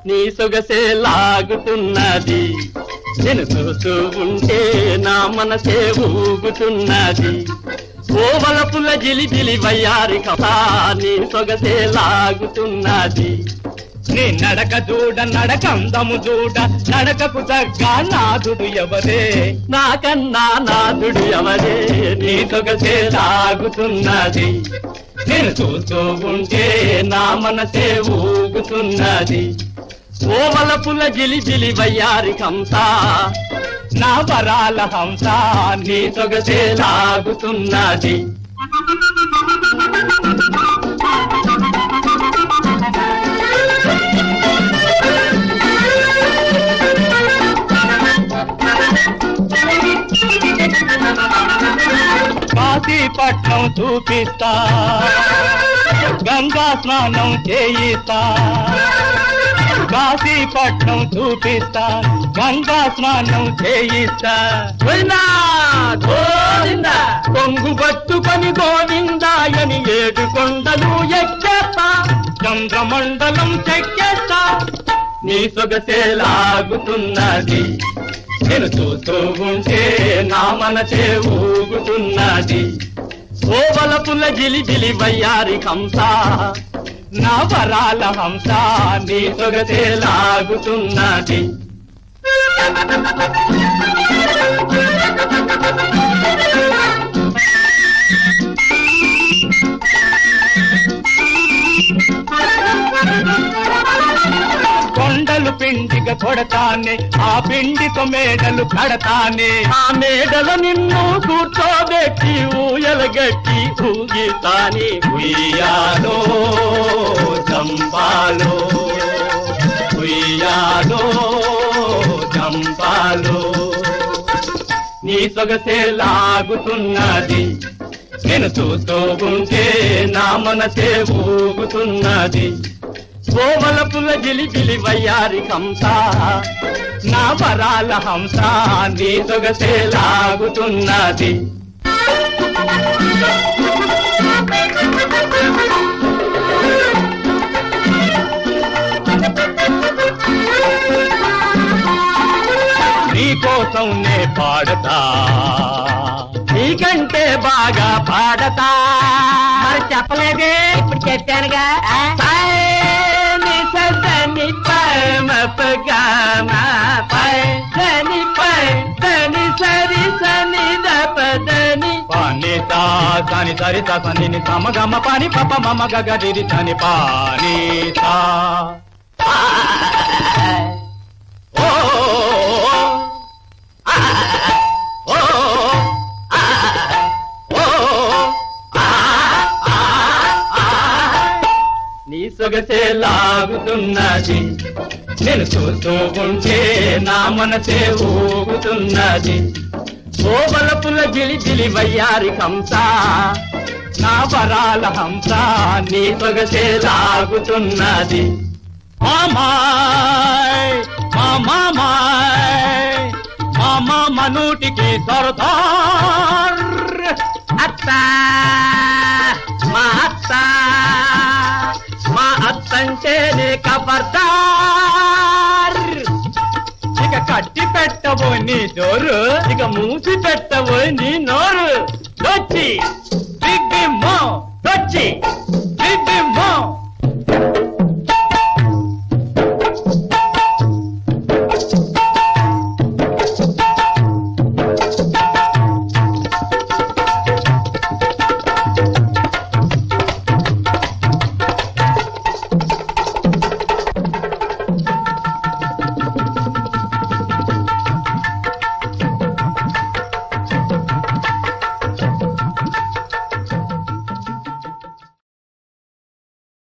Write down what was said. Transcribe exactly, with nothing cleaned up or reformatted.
నీ సొగసే లాగుతున్నది, నేను చూస్తూ ఉంటే నా మనసే ఊగుతున్నది. ఓవలపుల జిలిబిలి వయ్యారి కథ నీ సొగసే లాగుతున్నది. నీ నడక చూడ నడకందము చూడ నడకకు తగ్గ నాదుడు ఎవరే, నాకన్నా నాదుడు ఎవరే, నీ సొగసే లాగుతున్నది. నేను చూస్తూ ఉంటే నా మనసే ఊగుతున్నది. ఓవలపుల జిలిబిలి వయ్యారి కంస నా వరాల హంస నీ సొగసే లాగుతున్నది. కాశీపట్నం చూపిస్తా, గంగా స్నానం చేయిస్తా. కాశీపట్నం చూపిస్తా, గంగా స్నానం చేయిస్తా. కొంగు పట్టుకొని గోవిందాయని ఏడు కొండలు ఎక్కేస్తా, చంద్రమండలం చెక్కేస్తా. నీ సొగసే లాగుతున్నది, నేను చూస్తూ ఉంటే నా మనసే ఊగుతున్నది. ఓవలపుల జిలిబిలి వయ్యారి కంస నా వరాల హంస నీ సొగసే లాగుతున్నది. కొండలు పిండిగా కొడతానే, ఆ పిండితో మేడలు కడతానే. ఆ మేడల నిన్ను కూర్చోబెట్టి ఊయలగట్టి ఊగితాని. ఉయ్యాలో చంపాలో, ఉయ్యాలో చంపాలో, నీ సొగసే లాగుతున్నది. నేను చూస్తూ ఉంటే నా మనసే ఊగుతున్నది. ఓవలపుల జిలిబిలి వయ్యారి కంస నా వరాల హంస నీ సొగసే లాగుతున్నది. నీకోసం నే పాడతా, నీకంటే బాగా పాడతా. మరి చెప్పలేదే, ఇప్పుడు చెప్పానుగా. సదని పమపగామ పని పని సరి సని దపదని పానితా సని సరిత సని సమగమ పాని పప మమ గగరి సని పానితా. ఓ నీ సొగసే లాగుతున్నది, నేను చూస్తూ ఉంటే నా మనసే ఊగుతున్నది. ఓవలపుల జిలిబిలి వయ్యారి కంస నా వరాల హంస నీ సొగసే లాగుతున్నది. మామాయ్ మామాయ్ మామా మనూటికి సరదార్. అత్త మా అత్త, మా అత్తంటే నీ కబర్దార్. ఇక కట్టి పెట్టబో నీ జోరు, ఇక మూసి పెట్టబోయి నీ నోరు. దొచ్చి బిగ్గి మో దొచ్చి